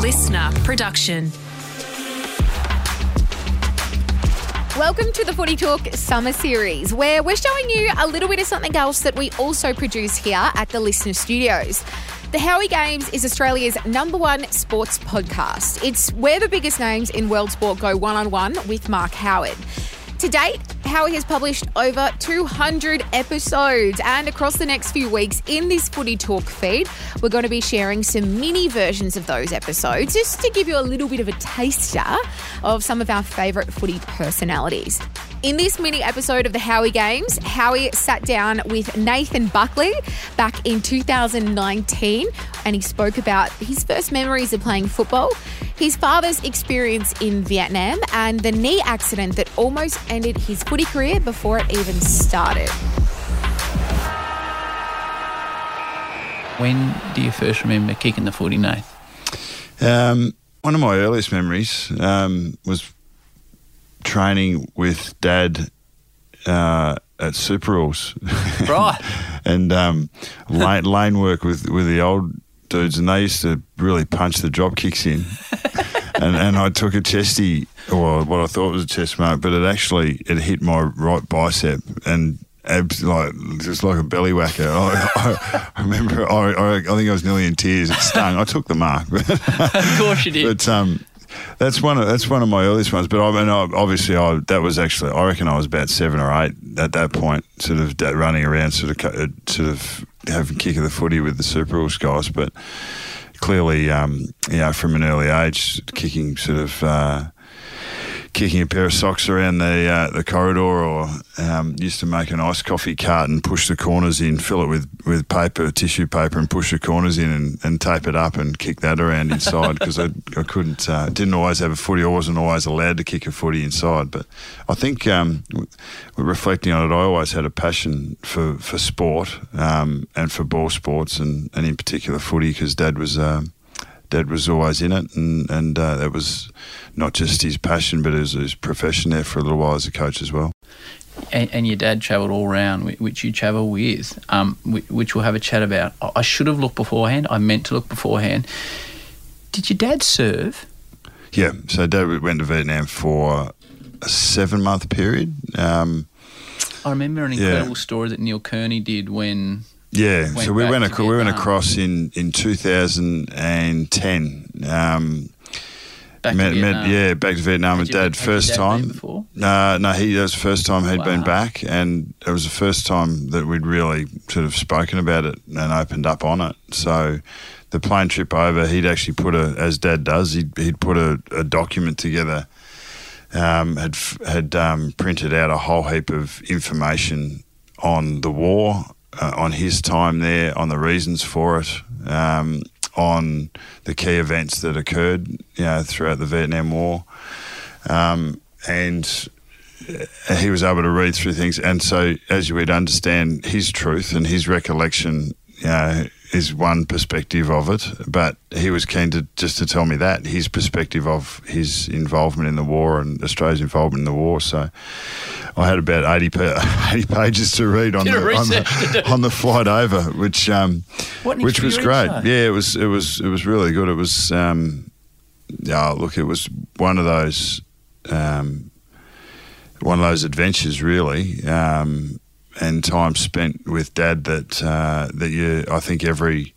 listener production. Welcome to the Footy Talk Summer Series, where we're showing you a little bit of something else that we also produce here at the Listener Studios. The Howie Games is Australia's #1 sports podcast. It's where the biggest names in world sport go one-on-one with Mark Howard. To date, Howie has published over 200 episodes, and across the next few weeks in this Footy Talk feed, we're going to be sharing some mini versions of those episodes just to give you a little bit of a taster of some of our favourite footy personalities. In this mini episode of the Howie Games, Howie sat down with Nathan Buckley back in 2019 and he spoke about his first memories of playing football, his father's experience in Vietnam and the knee accident that almost ended his footy career before it even started. When do you first remember kicking the footy, Nath? One of my earliest memories was training with Dad at Super Rules. Right. And lane work with the old dudes, and they used to really punch the drop kicks in. and I took a chesty, or what I thought was a chest mark, but it hit my right bicep and just like a belly whacker. I remember, I think I was nearly in tears. It stung. I took the mark. Of course you did. But that's one of my earliest ones. But that was actually, I reckon I was about 7 or 8 at that point, sort of running around, sort of having a kick of the footy with the Super Rules guys. But clearly, from an early age, kicking a pair of socks around the corridor, or used to make an iced coffee carton, push the corners in, fill it with tissue paper and push the corners in and tape it up and kick that around inside because I didn't always have a footy. I wasn't always allowed to kick a footy inside. But I think reflecting on it, I always had a passion for sport and for ball sports and in particular footy because Dad was always in it, and that was not just his passion, but his profession there for a little while as a coach as well. And your dad travelled all around, which you travel with, which we'll have a chat about. I should have looked beforehand. I meant to look beforehand. Did your dad serve? Yeah, so Dad went to Vietnam for a 7-month period. I remember an incredible story that Neil Kearney did when... Yeah, so we went across in 2010. Back to Vietnam with Dad. First time. No, that was the first time he'd been back, and it was the first time that we'd really sort of spoken about it and opened up on it. So the plane trip over, he'd actually as Dad does, he'd put a document together. Had printed out a whole heap of information on the war. On his time there, on the reasons for it, on the key events that occurred, throughout the Vietnam War, and he was able to read through things. And so, as you would understand, his truth and his recollection, is one perspective of it. But he was keen to tell me that his perspective of his involvement in the war and Australia's involvement in the war. So I had about 80 pages to read on the flight over, which was great. Though. Yeah, it was really good. It was it was one of those adventures really. And time spent with Dad that I think every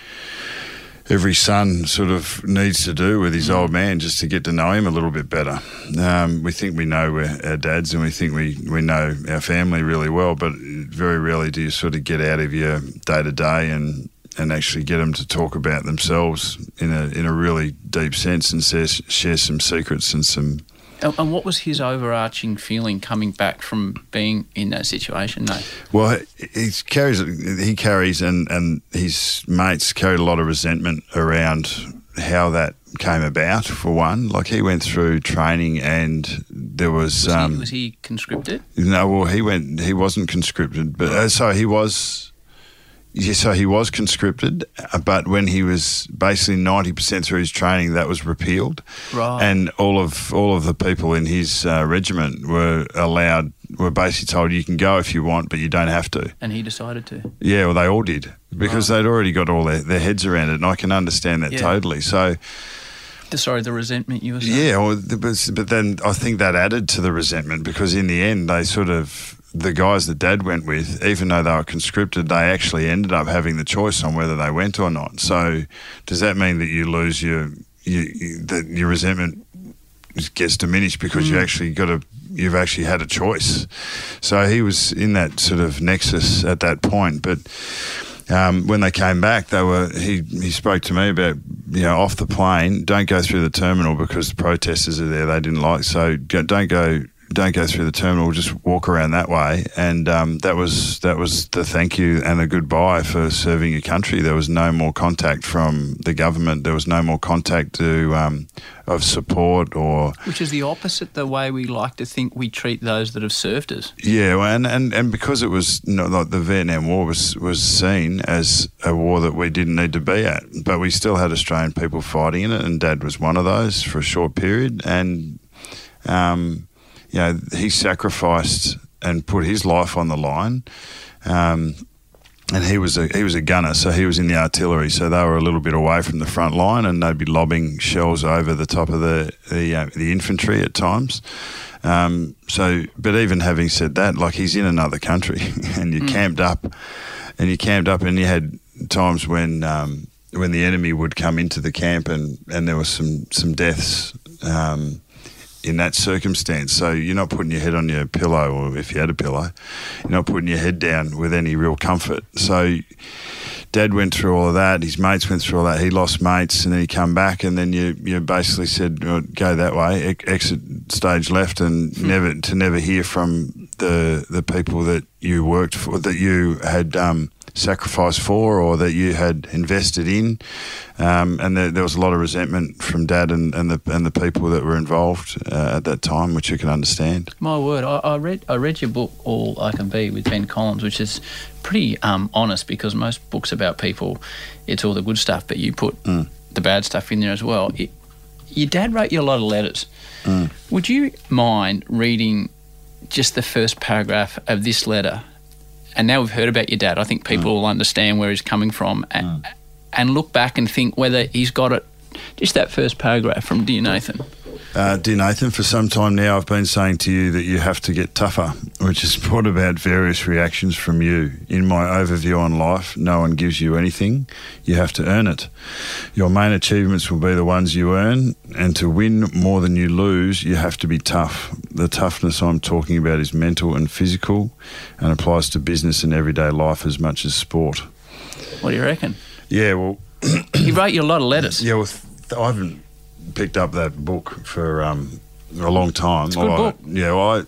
son sort of needs to do with his old man, just to get to know him a little bit better. We think we know our dads and we think we know our family really well, but very rarely do you sort of get out of your day-to-day and actually get them to talk about themselves in a really deep sense and share some secrets and some... And what was his overarching feeling coming back from being in that situation, Nate? Well, he carries and his mates carried a lot of resentment around how that came about, for one. Like, he went through training and there was... Was he conscripted? No, well, he wasn't conscripted, but so he was... Yeah, so he was conscripted, but when he was basically 90% through his training, that was repealed. Right. And all of the people in his regiment were basically told, you can go if you want, but you don't have to. And he decided to? Yeah, well, they all did, because they'd already got all their heads around it, and I can understand that totally. So The resentment you were saying? Yeah, but then I think that added to the resentment because in the end they the guys that Dad went with, even though they were conscripted, they actually ended up having the choice on whether they went or not. So does that mean that you lose your resentment gets diminished because you've actually had a choice? So he was in that sort of nexus at that point, but when they came back, he spoke to me about, off the plane, don't go through the terminal because the protesters are there. They didn't like, so don't go through the terminal. Just walk around that way. And that was the thank you and the goodbye for serving your country. There was no more contact from the government. There was no more contact of support or. Which is the opposite the way we like to think we treat those that have served us. Yeah, and because it was like the Vietnam War was seen as a war that we didn't need to be at, but we still had Australian people fighting in it, and Dad was one of those for a short period, and. He sacrificed and put his life on the line, and he was a gunner, so he was in the artillery. So they were a little bit away from the front line, and they'd be lobbing shells over the top of the infantry at times. But even having said that, like he's in another country, and you camped up, and you had times when the enemy would come into the camp, and there was some deaths. In that circumstance. So you're not putting your head on your pillow, or if you had a pillow, you're not putting your head down with any real comfort. So Dad went through all of that. His mates went through all that. He lost mates, and then he come back, and then you basically said, go that way, exit stage left, and never hear from the people that you worked for, that you had sacrificed for, or that you had invested in, and there was a lot of resentment from Dad and the people that were involved at that time, which you can understand. My word, I read your book All I Can Be with Ben Collins, which is pretty honest, because most books about people, it's all the good stuff, but you put the bad stuff in there as well. Your dad wrote you a lot of letters. Would you mind reading just the first paragraph of this letter? And now we've heard about your dad, I think people will understand where he's coming from and look back and think whether he's got it. Just that first paragraph from Dear Nathan. Dear Nathan, for some time now I've been saying to you that you have to get tougher, which has brought about various reactions from you. In my overview on life, no one gives you anything. You have to earn it. Your main achievements will be the ones you earn, and to win more than you lose, you have to be tough. The toughness I'm talking about is mental and physical, and applies to business and everyday life as much as sport. What do you reckon? Yeah, well... He wrote you a lot of letters. Yeah, well, I haven't picked up that book for a long time. It's a good book. Yeah, well,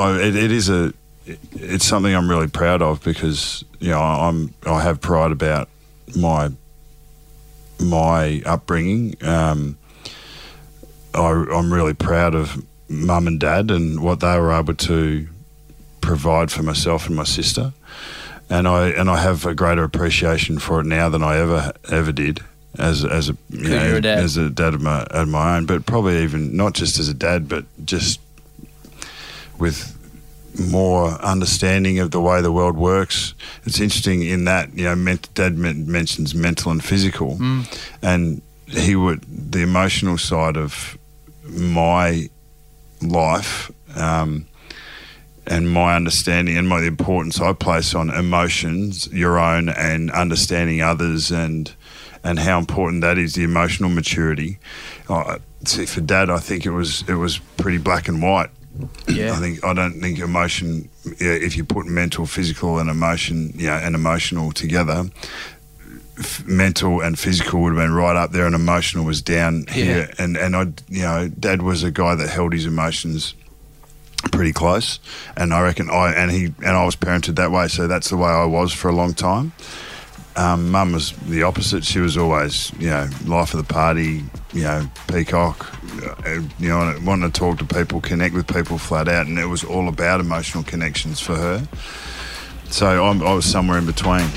it's something I'm really proud of, because I have pride about my upbringing. I'm really proud of Mum and Dad and what they were able to provide for myself and my sister, and I have a greater appreciation for it now than I ever did. As a dad of my own, but probably even not just as a dad, but just with more understanding of the way the world works. It's interesting in that Dad mentions mental and physical, and the emotional side of my life, and my understanding and the importance I place on emotions, your own and understanding others, and how important that is, the emotional maturity. See, for Dad, I think it was pretty black and white. Yeah. I don't think emotion, if you put mental, physical and emotion, and emotional together, mental and physical would have been right up there, and emotional was down here. And Dad was a guy that held his emotions pretty close, and I reckon I was parented that way, so that's the way I was for a long time. Mum was the opposite. She was always, life of the party, peacock, wanting to talk to people, connect with people flat out, and it was all about emotional connections for her. So I was somewhere in between.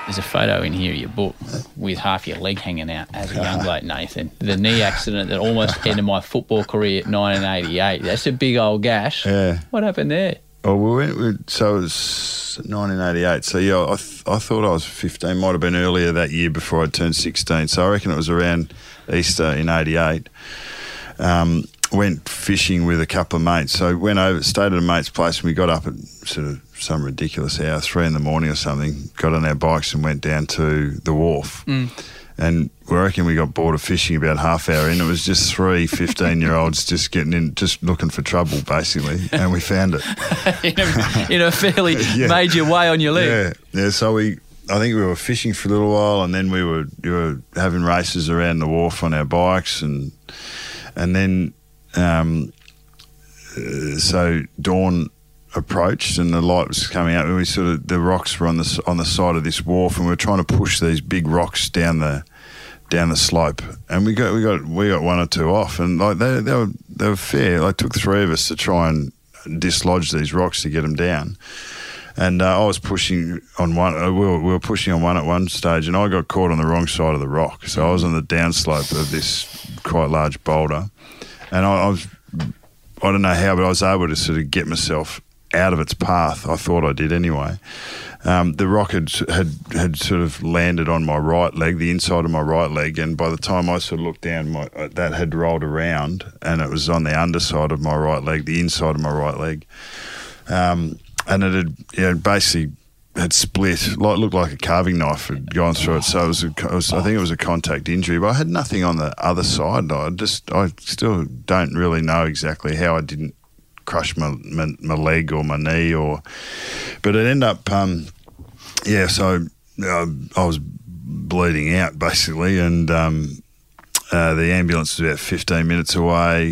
There's a photo in here of your book with half your leg hanging out as a young bloke, Nathan. The knee accident that almost ended my football career at 1988. That's a big old gash. Yeah. What happened there? Oh, so it was 1988. So, yeah, I thought I was 15. Might have been earlier that year before I turned 16. So I reckon it was around Easter in 88. Went fishing with a couple of mates. So went over, stayed at a mate's place, and we got up at sort of some ridiculous hour, 3 a.m. or something, got on our bikes and went down to the wharf. And we reckon we got bored of fishing about half hour in. It was just 3 15-year-olds just getting in, just looking for trouble, basically, and we found it. in a fairly major way on your leg. Yeah. So I think we were fishing for a little while, and then we were having races around the wharf on our bikes, and then so dawn approached and the light was coming out, and we the rocks were on the side of this wharf, and we were trying to push these big rocks down the slope, and we got 1 or 2 off, and like they were fair. It took 3 of us to try and dislodge these rocks to get them down. And I was pushing on one. We were pushing on one at one stage, and I got caught on the wrong side of the rock. So I was on the downslope of this quite large boulder, and I don't know how, but I was able to sort of get myself out of its path. I thought I did anyway. The rock had sort of landed on my right leg, the inside of my right leg, and by the time I sort of looked down, that had rolled around, and it was on the underside of my right leg, the inside of my right leg. And it had basically had split, looked like a carving knife had gone through it. So I think it was a contact injury, but I had nothing on the other side. I still don't really know exactly how I didn't crush my leg or my knee, but it ended up, so I was bleeding out basically, and the ambulance was about 15 minutes away.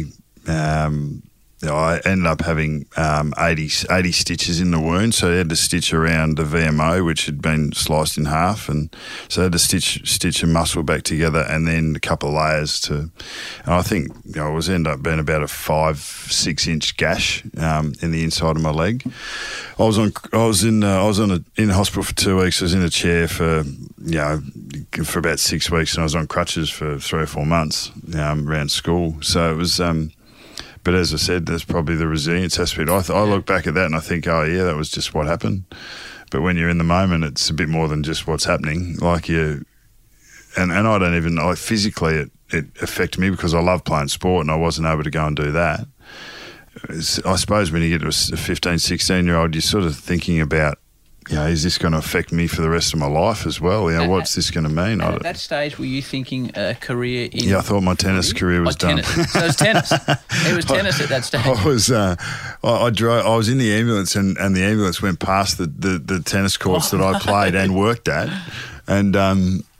I ended up having 80 stitches in the wound, so I had to stitch around the VMO, which had been sliced in half, and so I had to stitch a muscle back together, and then a couple of layers and I think it was ended up being about a 5-6 inch gash in the inside of my leg. I was in hospital for 2 weeks. I was in a chair for about 6 weeks, and I was on crutches for 3 or 4 months around school. So it was. But as I said, there's probably the resilience aspect. I look back at that and I think, oh yeah, that was just what happened. But when you're in the moment, it's a bit more than just what's happening. Like and I don't even physically it affected me because I love playing sport and I wasn't able to go and do that. I suppose when you get to a 15, 16-year-old, you're sort of thinking about, is this going to affect me for the rest of my life as well? What's this going to mean? At that stage, were you thinking a career in... Yeah, I thought my tennis career was done. Tennis. So it was tennis. It was tennis at that stage. I was in the ambulance and the ambulance went past the tennis courts that I played and worked at, and I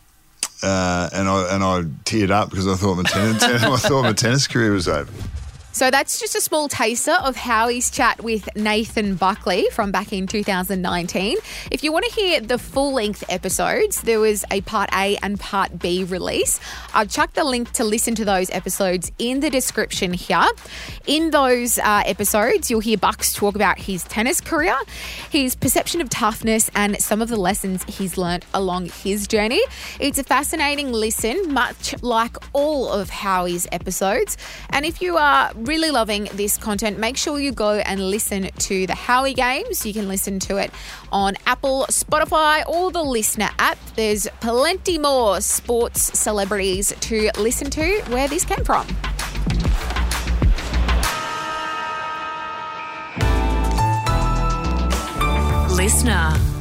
teared up because I thought my tennis career was over. So that's just a small taster of Howie's chat with Nathan Buckley from back in 2019. If you want to hear the full-length episodes, there was a Part A and Part B release. I've chucked the link to listen to those episodes in the description here. In those episodes, you'll hear Bucks talk about his tennis career, his perception of toughness, and some of the lessons he's learnt along his journey. It's a fascinating listen, much like all of Howie's episodes. And if you are really loving this content, make sure you go and listen to the Howie Games. You can listen to it on Apple, Spotify, or the Listener app. There's plenty more sports celebrities to listen to where this came from. Listener.